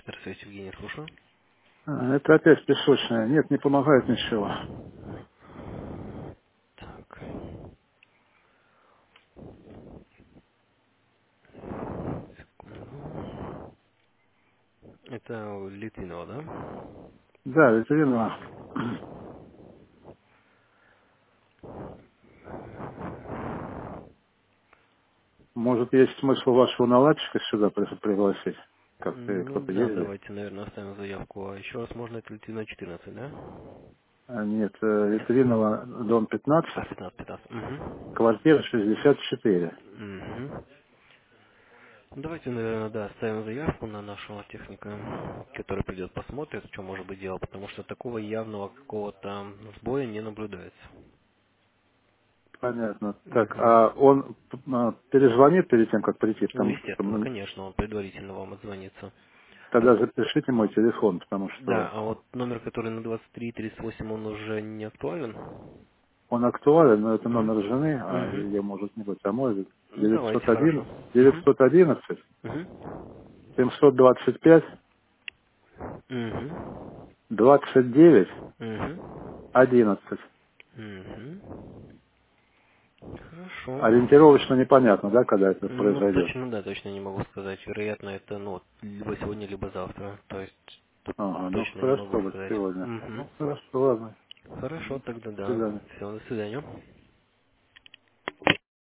Здравствуйте, Евгений, слушаю. Это опять песочная. Нет, не помогает ничего. Так. Это Литвинова, да? Да, ветеринар. Может, есть смысл вашего наладчика сюда пригласить? Как-то Ну кто-то да, ездит? давайте, наверное, оставим заявку. А еще раз можно, это Литвинова 14, да? Нет, Литвинова, дом 15, 15. Угу. квартира 64. Угу. Давайте, наверное, да, оставим заявку на нашего техника, который придет посмотрит, что может быть дело, потому что такого явного какого-то сбоя не наблюдается. Понятно. Так, Угу. а он перезвонит перед тем, как прийти, Ну, потому что естественно, конечно, он предварительно вам отзвонится. А тогда запишите мой телефон, потому Да, что а вот номер, который на 2338, он уже не актуален? он актуален, но это Угу. номер жены, а Угу. ее может не быть. А мой Ну, давайте, хорошо. 901, Угу. 911 Угу. 725 Угу. 29 Угу. 11. Угу. Хорошо. Ориентировочно непонятно, да, когда это Ну, произойдет. точно, да, точно не могу сказать. Вероятно, это, ну, вот, либо сегодня, либо завтра. То есть, тут Ага, ну точно не хорошо, могу вот сказать. сегодня. Угу. Ну хорошо, ладно. Хорошо, тогда До да. свидания. Все, до свидания.